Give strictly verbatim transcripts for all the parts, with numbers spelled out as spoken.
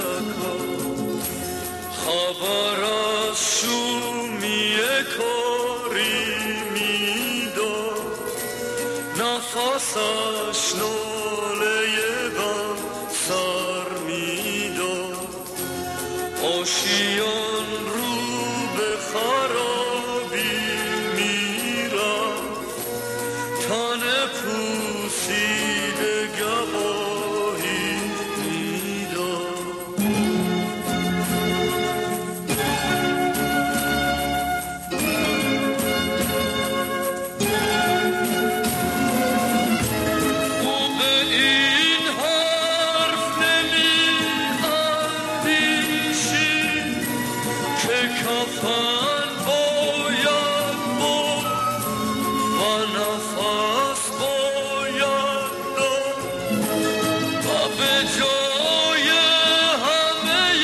پرکا خبر از شومی کاری میداد نفسش ناله غم سر میداد آشیان رو به خرابی میرفت تن پوسیده گواهی میداد او به این حرف نمی اندیشید که کفن باید برد و نفس باید داد و به جای همه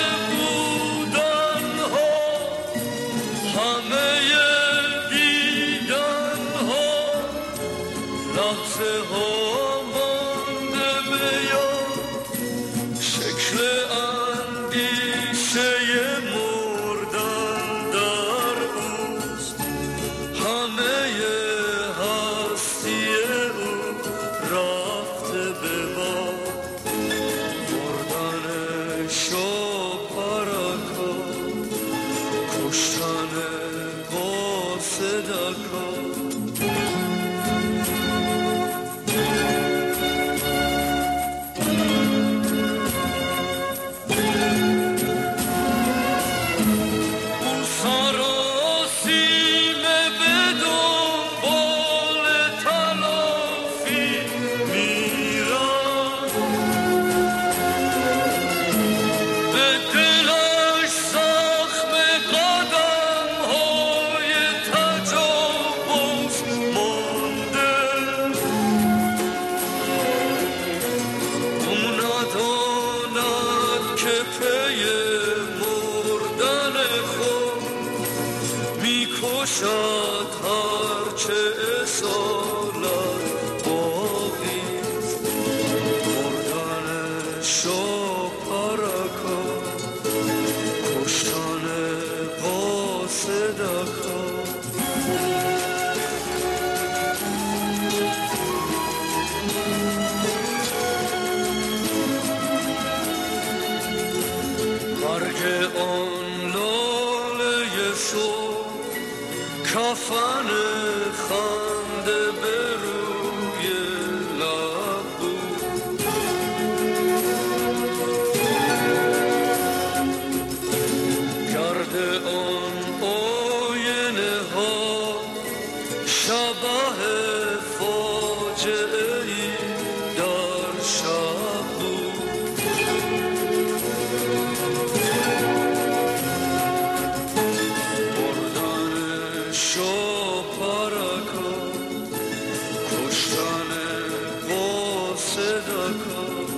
بودنها همه دیدنها لحظه ها مانده به یاد شکل اندیشه مردن در اوست همه هستی او رفته به باد مردن شاپرکا کشتن با صدکا میکشد هرچه اصالت باقیست مردن شاپرکا کشتن با صدکا مرگ آن لاله صبح کفن خنده به روی لب بود گرد آن آینه ها شبح فاجعه ای در شب بود مردن شاپرکا کشتن با صدکا